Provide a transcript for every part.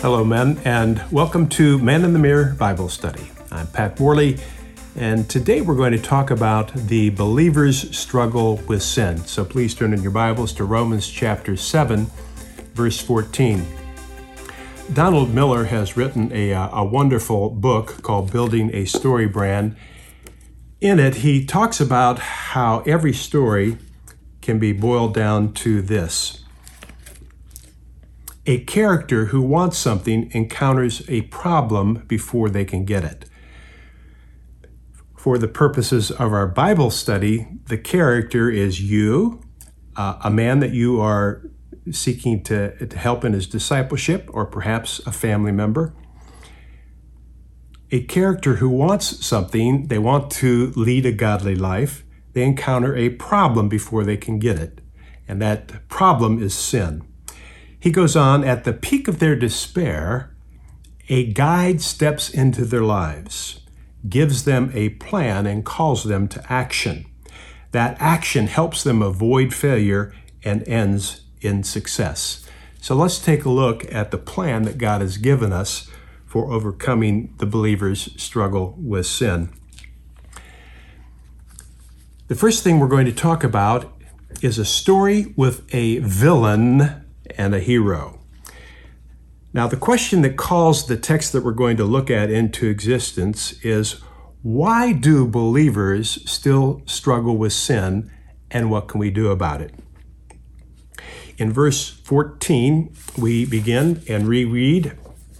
Hello, men, and welcome to Man in the Mirror Bible Study. I'm Pat Worley, and today we're going to talk about the believer's struggle with sin. So please turn in your Bibles to Romans chapter 7, verse 14. Donald Miller has written a wonderful book called Building a Story Brand. In it, he talks about how every story can be boiled down to this. A character who wants something encounters a problem before they can get it. For the purposes of our Bible study, the character is you, a man that you are seeking to help in his discipleship, or perhaps a family member. A character who wants something, they want to lead a godly life, they encounter a problem before they can get it. And that problem is sin. He goes on, at the peak of their despair, a guide steps into their lives, gives them a plan, and calls them to action. That action helps them avoid failure and ends in success. So let's take a look at the plan that God has given us for overcoming the believer's struggle with sin. The first thing we're going to talk about is a story with a villain and a hero. Now, the question that calls the text that we're going to look at into existence is, why do believers still struggle with sin, and what can we do about it? In verse 14, we begin and reread,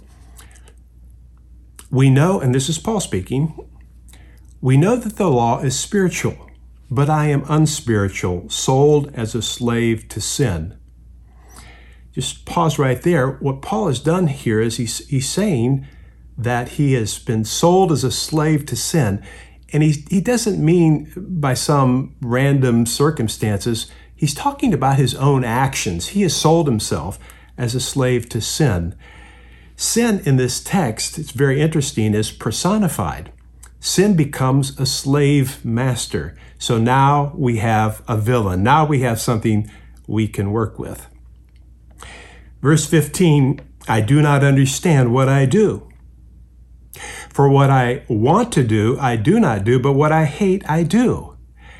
"We know," and this is Paul speaking, "we know that the law is spiritual, but I am unspiritual, sold as a slave to sin." Just pause right there. What Paul has done here is he's saying that he has been sold as a slave to sin. And he doesn't mean by some random circumstances. He's talking about his own actions. He has sold himself as a slave to sin. Sin in this text, it's very interesting, is personified. Sin becomes a slave master. So now we have a villain. Now we have something we can work with. Verse 15, "I do not understand what I do. For what I want to do, I do not do, but what I hate, I do."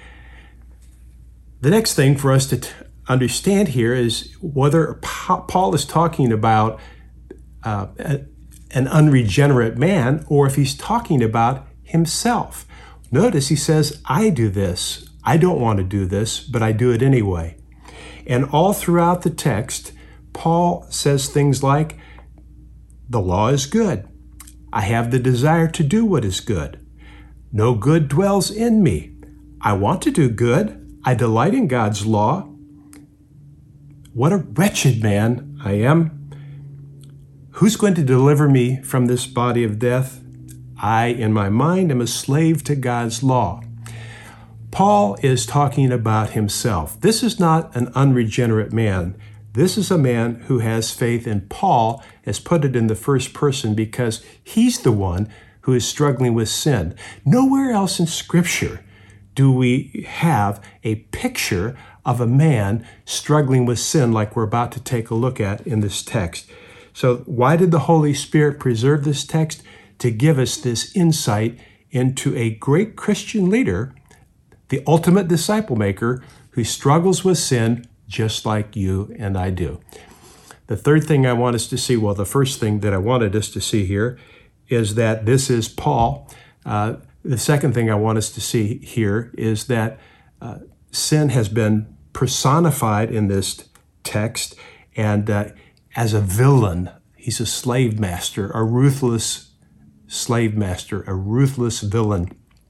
The next thing for us to understand here is whether Paul is talking about an unregenerate man, or if he's talking about himself. Notice he says, "I do this. I don't want to do this, but I do it anyway." And all throughout the text, Paul says things like, "The law is good. I have the desire to do what is good. No good dwells in me. I want to do good. I delight in God's law. What a wretched man I am. Who's going to deliver me from this body of death? I, in my mind, am a slave to God's law." Paul is talking about himself. This is not an unregenerate man. This is a man who has faith, and Paul has put it in the first person because he's the one who is struggling with sin. Nowhere else in Scripture do we have a picture of a man struggling with sin like we're about to take a look at in this text. So why did the Holy Spirit preserve this text? To give us this insight into a great Christian leader, the ultimate disciple maker, who struggles with sin just like you and I do. The third thing I want us to see, well, the first thing that I wanted us to see here is that this is Paul. The second thing I want us to see here is that sin has been personified in this text, and as a villain. He's a slave master, a ruthless slave master, a ruthless villain.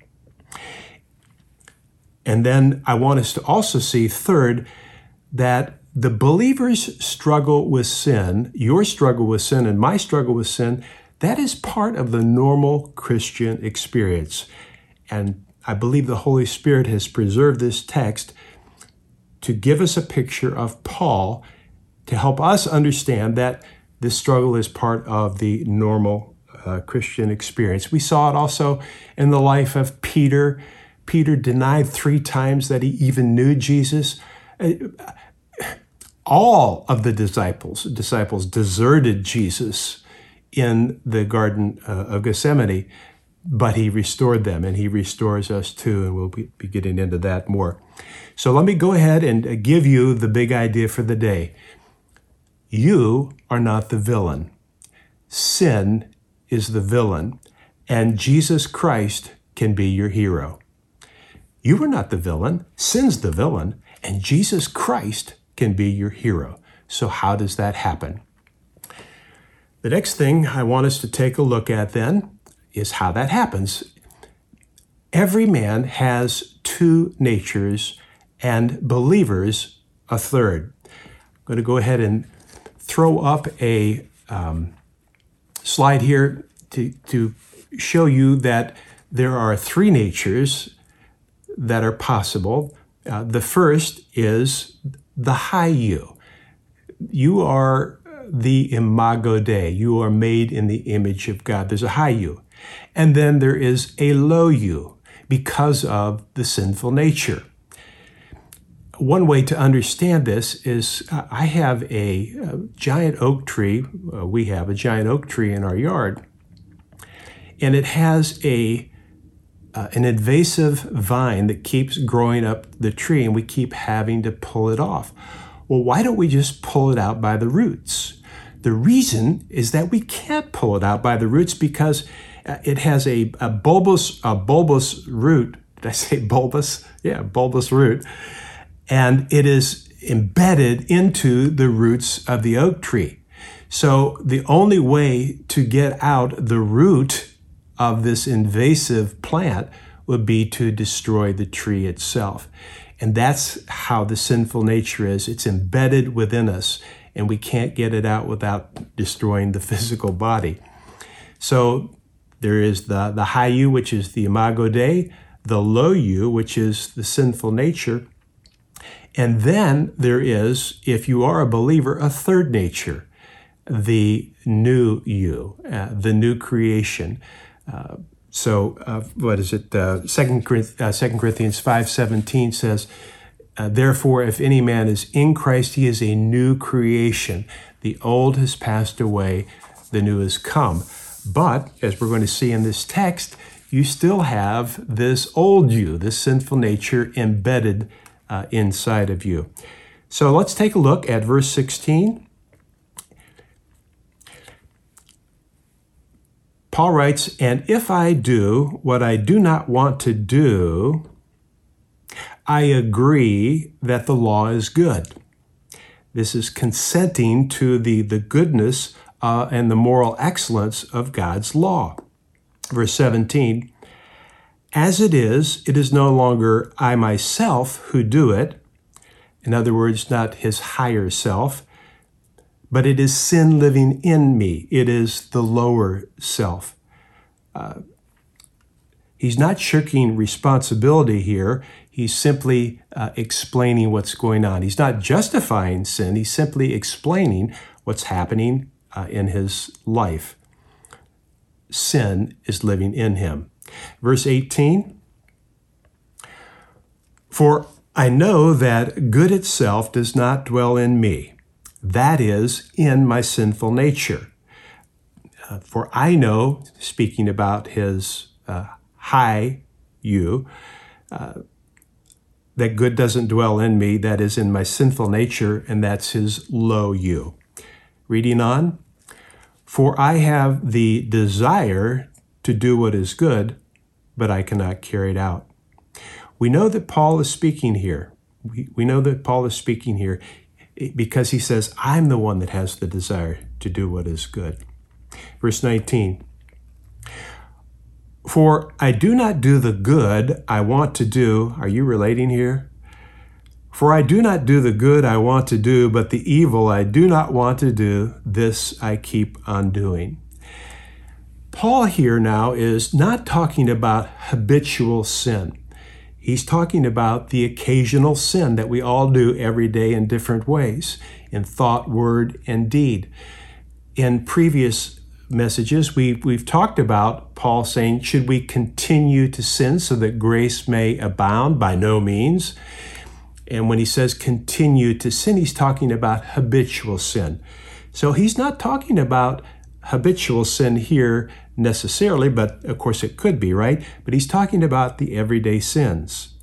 And then I want us to also see, third, that the believer's struggle with sin, your struggle with sin and my struggle with sin, that is part of the normal Christian experience. And I believe the Holy Spirit has preserved this text to give us a picture of Paul, to help us understand that this struggle is part of the normal Christian experience. We saw it also in the life of Peter. Peter denied 3 times that he even knew Jesus. All of the disciples deserted Jesus in the Garden of Gethsemane, but he restored them, and he restores us too, and we'll be getting into that more. So let me go ahead and give you the big idea for the day. You are not the villain. Sin is the villain, and Jesus Christ can be your hero. You are not the villain. Sin's the villain, and Jesus Christ can be your hero. So how does that happen? The next thing I want us to take a look at then is how that happens. Every man has two natures, and believers a third. I'm going to go ahead and throw up a slide here to show you that there are three natures that are possible. The first is the high you. You are the imago Dei. You are made in the image of God. There's a high you. And then there is a low you because of the sinful nature. One way to understand this is I have a giant oak tree. We have a giant oak tree in our yard, and it has an invasive vine that keeps growing up the tree, and we keep having to pull it off. Well, why don't we just pull it out by the roots? The reason is that we can't pull it out by the roots because it has a bulbous root. Did I say bulbous? Yeah, bulbous root. And it is embedded into the roots of the oak tree. So the only way to get out the root of this invasive plant would be to destroy the tree itself. And that's how the sinful nature is. It's embedded within us, and we can't get it out without destroying the physical body. So there is the high you, which is the imago Dei, the low you, which is the sinful nature. And then there is, if you are a believer, a third nature, the new you, the new creation. What is it? 2 Corinthians 5:17 says, therefore, if any man is in Christ, he is a new creation. The old has passed away, the new has come. But, as we're going to see in this text, you still have this old you, this sinful nature embedded inside of you. So let's take a look at verse 16. Paul writes, and if I do what I do not want to do, I agree that the law is good. This is consenting to the goodness and the moral excellence of God's law. Verse 17, as it is no longer I myself who do it. In other words, not his higher self, but it is sin living in me. It is the lower self. He's not shirking responsibility here. He's simply explaining what's going on. He's not justifying sin. He's simply explaining what's happening in his life. Sin is living in him. Verse 18, for I know that good itself does not dwell in me, that is, in my sinful nature. For I know, speaking about his high you, that good doesn't dwell in me, that is in my sinful nature, and that's his low you. Reading on, for I have the desire to do what is good, but I cannot carry it out. We know that Paul is speaking here. We know that Paul is speaking here because he says, I'm the one that has the desire to do what is good. Verse 19, for I do not do the good I want to do. Are you relating here? For I do not do the good I want to do, but the evil I do not want to do, this I keep on doing. Paul here now is not talking about habitual sin. He's talking about the occasional sin that we all do every day in different ways, in thought, word, and deed. In previous messages, we've talked about Paul saying, should we continue to sin so that grace may abound? By no means. And when he says continue to sin, he's talking about habitual sin. So he's not talking about habitual sin here necessarily, but of course it could be, right? But he's talking about the everyday sins.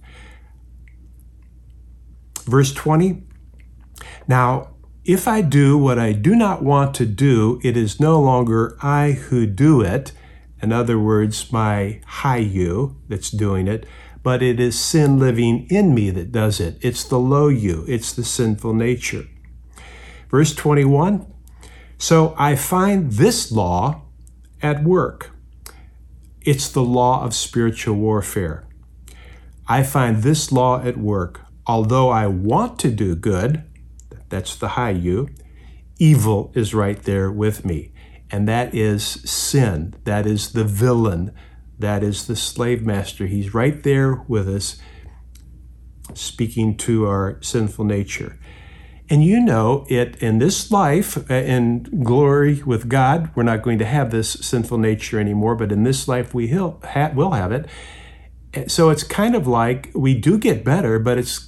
Verse 20, now, if I do what I do not want to do, it is no longer I who do it. In other words, my high you that's doing it, but it is sin living in me that does it. It's the low you. It's the sinful nature. Verse 21, so I find this law at work. It's the law of spiritual warfare. I find this law at work. Although I want to do good, that's the high you, evil is right there with me. And that is sin. That is the villain. That is the slave master. He's right there with us, speaking to our sinful nature. And you know it in this life, in glory with God, we're not going to have this sinful nature anymore, but in this life we will have it. So it's kind of like we do get better, but it's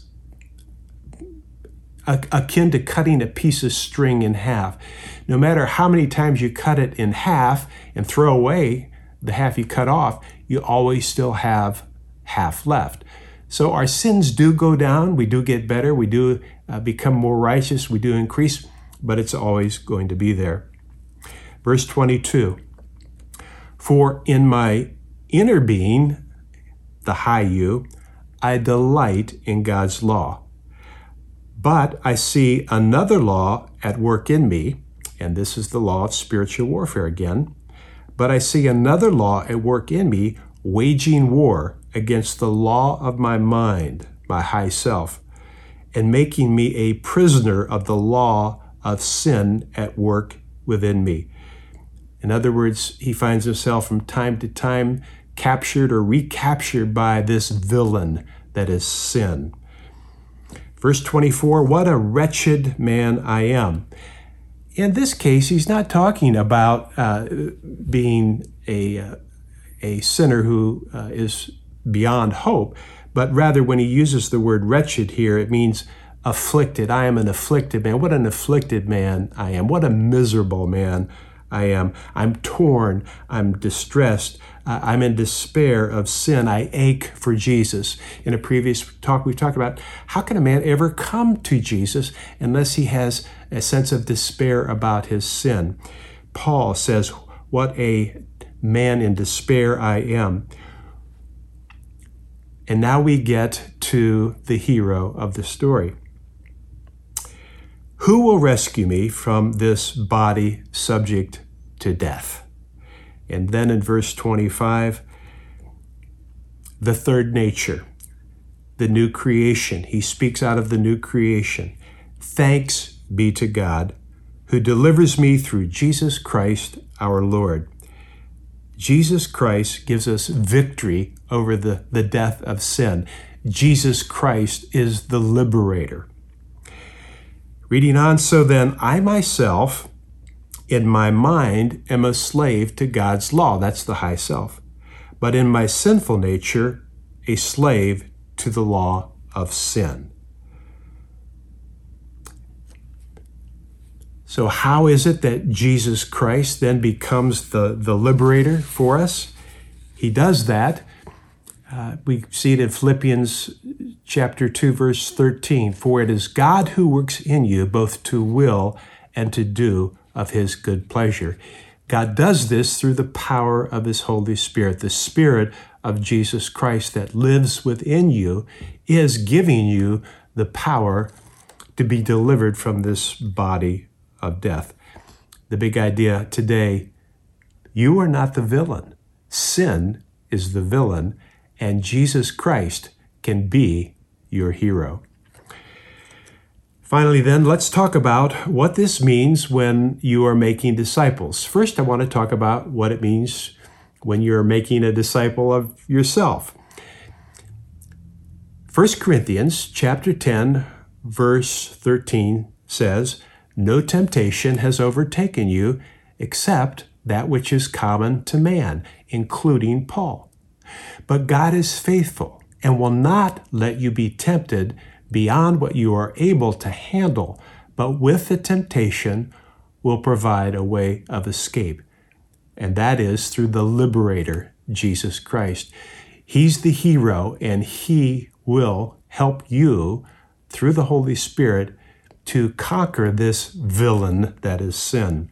akin to cutting a piece of string in half. No matter how many times you cut it in half and throw away the half you cut off, you always still have half left. So our sins do go down, we do get better, we do become more righteous, we do increase, but it's always going to be there. Verse 22, for in my inner being, the high you, I delight in God's law. But I see another law at work in me, and this is the law of spiritual warfare again. But I see another law at work in me, waging war against the law of my mind, my high self, and making me a prisoner of the law of sin at work within me. In other words, he finds himself from time to time captured or recaptured by this villain that is sin. Verse 24, what a wretched man I am. In this case, he's not talking about being a sinner who is beyond hope, but rather when he uses the word wretched here, it means afflicted. I am an afflicted man. What an afflicted man I am. What a miserable man I am. I'm torn. I'm distressed. I'm in despair of sin. I ache for Jesus. In a previous talk, we've talked about how can a man ever come to Jesus unless he has a sense of despair about his sin. Paul says, what a man in despair I am. And now we get to the hero of the story. Who will rescue me from this body subject to death? And then in verse 25, the third nature, the new creation. He speaks out of the new creation. Thanks be to God who delivers me through Jesus Christ our Lord. Jesus Christ gives us victory over the death of sin. Jesus Christ is the liberator. Reading on, so then I myself, in my mind, am a slave to God's law. That's the high self. But in my sinful nature, a slave to the law of sin. So how is it that Jesus Christ then becomes the liberator for us? He does that. We see it in Philippians chapter 2, verse 13. For it is God who works in you both to will and to do of his good pleasure. God does this through the power of his Holy Spirit. The Spirit of Jesus Christ that lives within you is giving you the power to be delivered from this body of death. The big idea today, you are not the villain. Sin is the villain, and Jesus Christ can be your hero. Finally, then, let's talk about what this means when you are making disciples. First, I want to talk about what it means when you're making a disciple of yourself. 1 Corinthians chapter 10, verse 13 says, no temptation has overtaken you except that which is common to man, including Paul. But God is faithful and will not let you be tempted beyond what you are able to handle, but with the temptation will provide a way of escape, and that is through the liberator, Jesus Christ. He's the hero, and he will help you through the Holy Spirit to conquer this villain that is sin.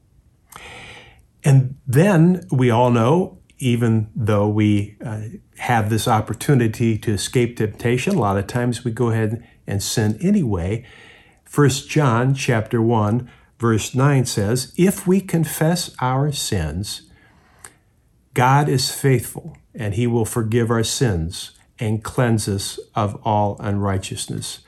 And then we all know, even though we have this opportunity to escape temptation, a lot of times we go ahead and sin anyway. 1 John chapter 1, verse 9 says, "If we confess our sins, God is faithful, and he will forgive our sins and cleanse us of all unrighteousness."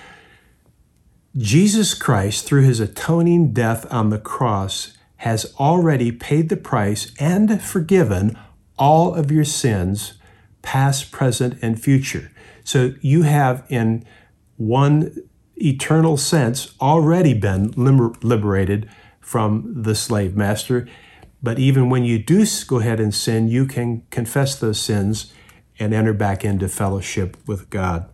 Jesus Christ, through his atoning death on the cross, has already paid the price and forgiven all of your sins, past, present, and future. So you have, in one eternal sense, already been liberated from the slave master. But even when you do go ahead and sin, you can confess those sins and enter back into fellowship with God.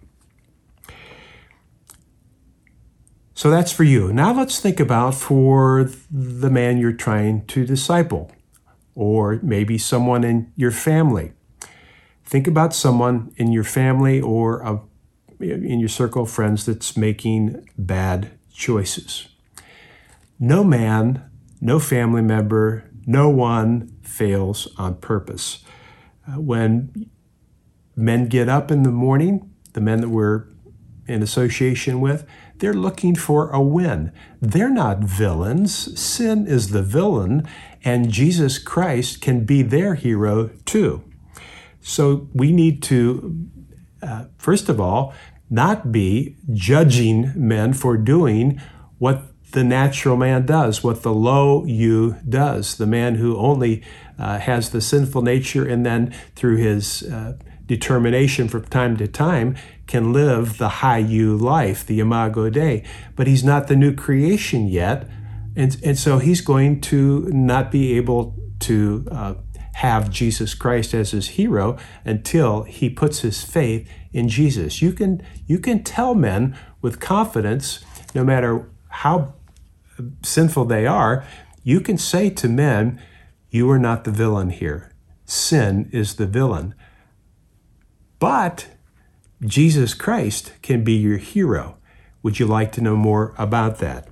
So that's for you. Now let's think about for the man you're trying to disciple, or maybe someone in your family. Think about someone in your family or in your circle of friends that's making bad choices. No man, no family member, no one fails on purpose. When men get up in the morning, the men that we're in association with, they're looking for a win. They're not villains. Sin is the villain, and Jesus Christ can be their hero too. So we need to, first of all, not be judging men for doing what the natural man does, what the low you does, the man who only has the sinful nature and then through his determination from time to time can live the high you life, the Imago Dei. But he's not the new creation yet, and so he's going to not be able to have Jesus Christ as his hero until he puts his faith in Jesus. You can tell men with confidence, no matter how sinful they are, you can say to men, you are not the villain here. Sin is the villain. But Jesus Christ can be your hero. Would you like to know more about that?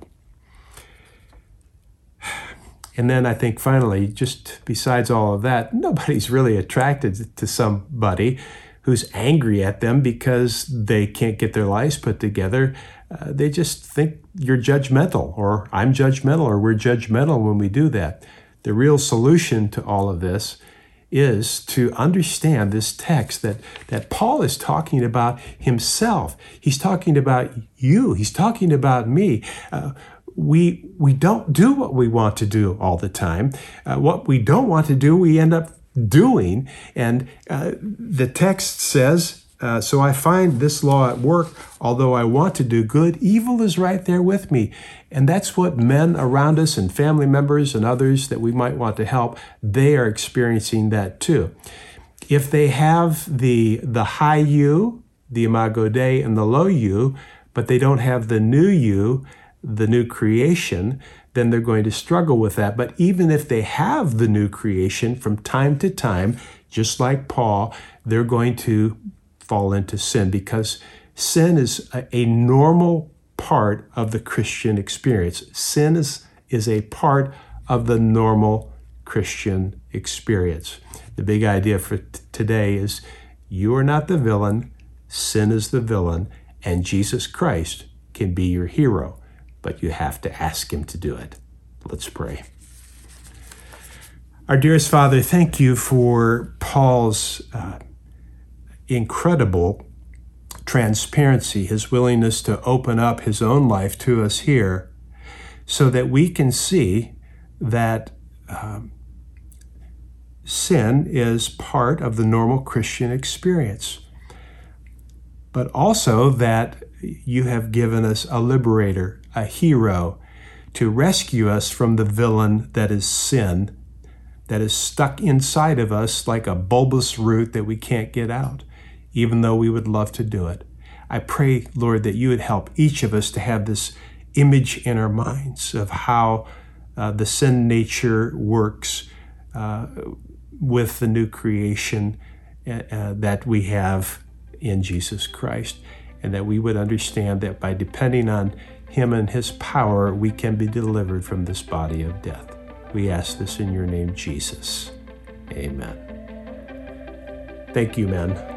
And then I think finally, just besides all of that, nobody's really attracted to somebody who's angry at them because they can't get their lives put together. They just think you're judgmental, or I'm judgmental, or we're judgmental when we do that. The real solution to all of this is to understand this text that Paul is talking about himself. He's talking about you. He's talking about me. We don't do what we want to do all the time. What we don't want to do, we end up doing. And the text says, so I find this law at work, although I want to do good, evil is right there with me. And that's what men around us and family members and others that we might want to help, they are experiencing that too. If they have the high you, the Imago Dei, and the low you, but they don't have the new you, the new creation, then they're going to struggle with that. But even if they have the new creation, from time to time, just like Paul, they're going to fall into sin, because sin is a normal part of the Christian experience. Sin is a part of the normal Christian experience. The big idea for today is you are not the villain, sin is the villain, and Jesus Christ can be your hero, but you have to ask him to do it. Let's pray. Our dearest Father, thank you for Paul's incredible transparency, his willingness to open up his own life to us here so that we can see that sin is part of the normal Christian experience, but also that you have given us a liberator, a hero, to rescue us from the villain that is sin, that is stuck inside of us like a bulbous root that we can't get out, even though we would love to do it. I pray, Lord, that you would help each of us to have this image in our minds of how the sin nature works with the new creation that we have in Jesus Christ, and that we would understand that by depending on Him and His power, we can be delivered from this body of death. We ask this in your name, Jesus. Amen. Thank you, men.